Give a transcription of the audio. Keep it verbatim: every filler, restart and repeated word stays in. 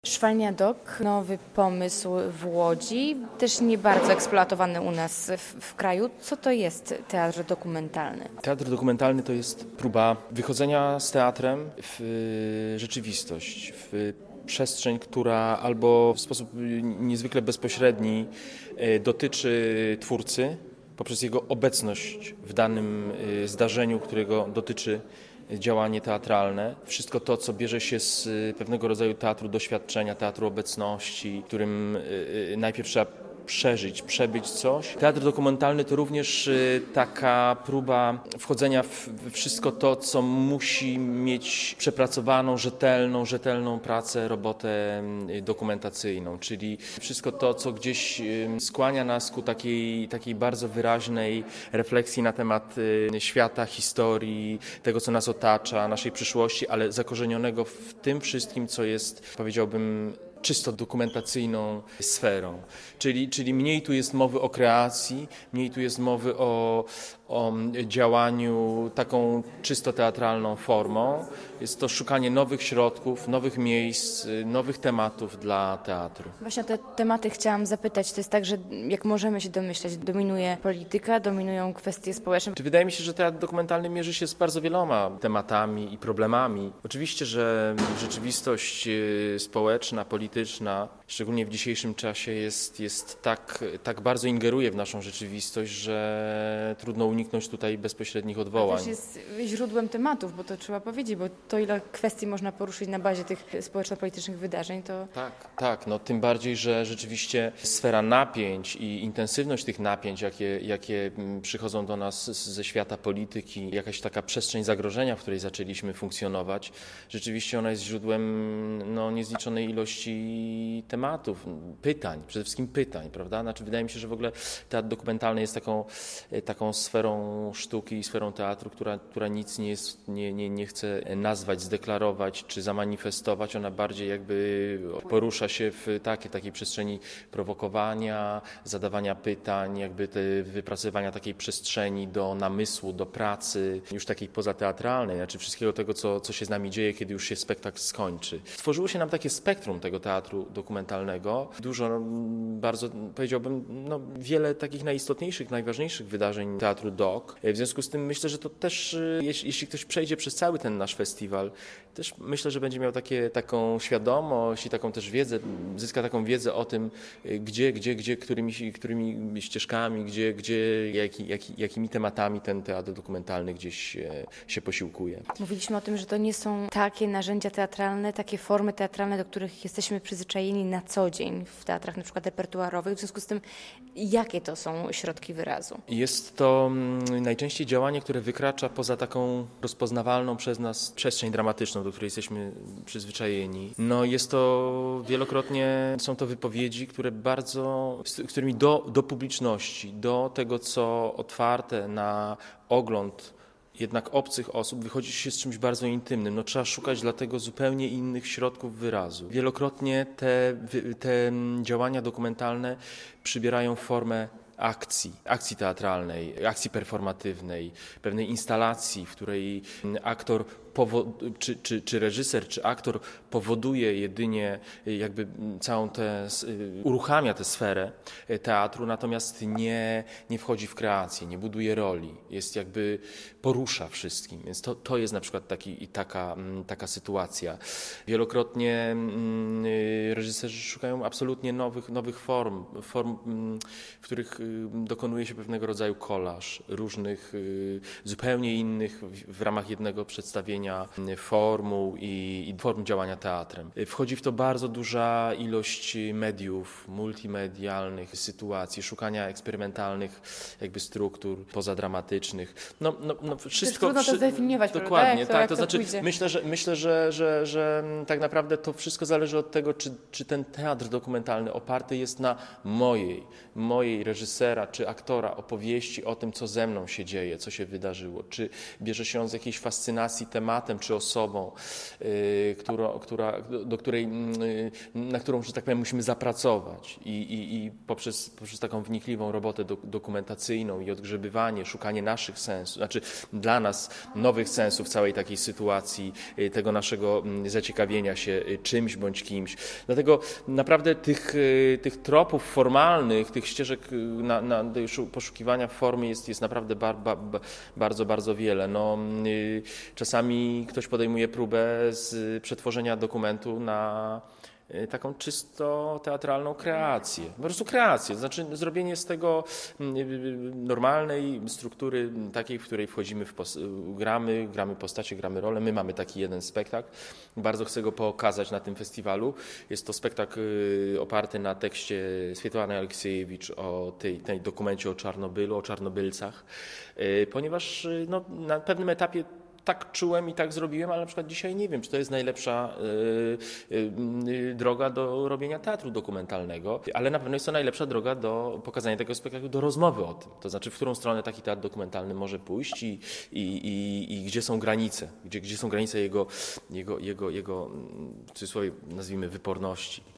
Szwalnia Dok, nowy pomysł w Łodzi, też nie bardzo eksploatowany u nas w, w kraju. Co to jest teatr dokumentalny? Teatr dokumentalny to jest próba wychodzenia z teatrem w rzeczywistość, w przestrzeń, która albo w sposób niezwykle bezpośredni dotyczy twórcy poprzez jego obecność w danym zdarzeniu, którego dotyczy działanie teatralne. Wszystko to, co bierze się z pewnego rodzaju teatru doświadczenia, teatru obecności, w którym najpierw trzeba przeżyć, przebyć coś. Teatr dokumentalny to również taka próba wchodzenia w wszystko to, co musi mieć przepracowaną, rzetelną, rzetelną pracę, robotę dokumentacyjną, czyli wszystko to, co gdzieś skłania nas ku takiej, takiej bardzo wyraźnej refleksji na temat świata, historii, tego, co nas otacza, naszej przyszłości, ale zakorzenionego w tym wszystkim, co jest, powiedziałbym, czysto dokumentacyjną sferą. Czyli, czyli mniej tu jest mowy o kreacji, mniej tu jest mowy o, o działaniu taką czysto teatralną formą. Jest to szukanie nowych środków, nowych miejsc, nowych tematów dla teatru. Właśnie o te tematy chciałam zapytać. To jest tak, że jak możemy się domyśleć, dominuje polityka, dominują kwestie społeczne. Czy wydaje mi się, że teatr dokumentalny mierzy się z bardzo wieloma tematami i problemami. Oczywiście, że rzeczywistość społeczna, polityczna, szczególnie w dzisiejszym czasie jest, jest tak, tak bardzo ingeruje w naszą rzeczywistość, że trudno uniknąć tutaj bezpośrednich odwołań. To też jest źródłem tematów, bo to trzeba powiedzieć, bo to ile kwestii można poruszyć na bazie tych społeczno-politycznych wydarzeń, to... Tak, tak, no tym bardziej, że rzeczywiście sfera napięć i intensywność tych napięć, jakie, jakie przychodzą do nas ze świata polityki, jakaś taka przestrzeń zagrożenia, w której zaczęliśmy funkcjonować, rzeczywiście ona jest źródłem no, niezliczonej ilości tematów, pytań, przede wszystkim pytań, prawda? Znaczy, wydaje mi się, że w ogóle teatr dokumentalny jest taką, taką sferą sztuki i sferą teatru, która, która nic nie, jest, nie, nie, nie chce nazwać, zdeklarować czy zamanifestować. Ona bardziej jakby porusza się w takiej, takiej przestrzeni prowokowania, zadawania pytań, jakby te wypracowywania takiej przestrzeni do namysłu, do pracy, już takiej pozateatralnej, znaczy wszystkiego tego, co, co się z nami dzieje, kiedy już się spektakl skończy. Stworzyło się nam takie spektrum tego teatru dokumentalnego. Dużo, bardzo powiedziałbym, no, wiele takich najistotniejszych, najważniejszych wydarzeń teatru dok. W związku z tym myślę, że to też, jeśli, jeśli ktoś przejdzie przez cały ten nasz festiwal, też myślę, że będzie miał takie, taką świadomość i taką też wiedzę, zyska taką wiedzę o tym, gdzie, gdzie, gdzie, którymi, którymi ścieżkami, gdzie, gdzie jaki, jaki, jakimi tematami ten teatr dokumentalny gdzieś się posiłkuje. Mówiliśmy o tym, że to nie są takie narzędzia teatralne, takie formy teatralne, do których jesteśmy przyzwyczajeni na co dzień w teatrach na przykład repertuarowych. W związku z tym, jakie to są środki wyrazu? Jest to najczęściej działanie, które wykracza poza taką rozpoznawalną przez nas przestrzeń dramatyczną, do której jesteśmy przyzwyczajeni. No jest to wielokrotnie, są to wypowiedzi, które bardzo, z którymi do, do publiczności, do tego, co otwarte na ogląd jednak obcych osób, wychodzi się z czymś bardzo intymnym. No, trzeba szukać dlatego zupełnie innych środków wyrazu. Wielokrotnie te, te działania dokumentalne przybierają formę akcji, akcji teatralnej, akcji performatywnej, pewnej instalacji, w której aktor Powo- czy, czy, czy reżyser, czy aktor powoduje jedynie jakby całą tę, uruchamia tę sferę teatru, natomiast nie, nie wchodzi w kreację, nie buduje roli, jest jakby porusza wszystkim, więc to, to jest na przykład taki, taka, taka sytuacja. Wielokrotnie reżyserzy szukają absolutnie nowych, nowych form, form, w których dokonuje się pewnego rodzaju kolaż, różnych, zupełnie innych w, w ramach jednego przedstawienia formuł i, i form działania teatrem. Wchodzi w to bardzo duża ilość mediów, multimedialnych sytuacji, szukania eksperymentalnych jakby struktur pozadramatycznych. No, no, no wszystko. Trudno to zdefiniować, dokładnie, prawda? tak. To, to znaczy pójdzie. myślę, że myślę, że, że, że tak naprawdę to wszystko zależy od tego, czy czy ten teatr dokumentalny oparty jest na mojej, mojej reżysera czy aktora opowieści o tym, co ze mną się dzieje, co się wydarzyło, czy bierze się on z jakiejś fascynacji tematem czy osobą, yy, która, która, do której, yy, na którą, że tak powiem, musimy zapracować i, i, i poprzez, poprzez taką wnikliwą robotę do, dokumentacyjną i odgrzebywanie, szukanie naszych sensów, znaczy dla nas nowych sensów całej takiej sytuacji, yy, tego naszego yy, zaciekawienia się yy, czymś bądź kimś. Dlatego naprawdę tych, yy, tych tropów formalnych, tych ścieżek yy, na, na, poszukiwania formy jest, jest naprawdę bar, bar, bardzo, bardzo wiele. No, yy, czasami ktoś podejmuje próbę z przetworzenia dokumentu na yy, taką czysto teatralną kreację. Po prostu kreację, to znaczy zrobienie z tego yy, normalnej struktury, takiej, w której wchodzimy, w pos- gramy, gramy postacie, gramy rolę. My mamy taki jeden spektakl. Bardzo chcę go pokazać na tym festiwalu. Jest to spektakl yy, oparty na tekście Swietłany Aleksiejewicz o tej, tej dokumencie o Czarnobylu, o Czarnobylcach, yy, ponieważ yy, no, na pewnym etapie tak czułem i tak zrobiłem, ale na przykład dzisiaj nie wiem, czy to jest najlepsza y, y, y, droga do robienia teatru dokumentalnego, ale na pewno jest to najlepsza droga do pokazania tego spektaklu, do rozmowy o tym. To znaczy, w którą stronę taki teatr dokumentalny może pójść i, i, i, i gdzie są granice, gdzie, gdzie są granice jego, jego, jego, jego w cudzysłowie nazwijmy, wyporności.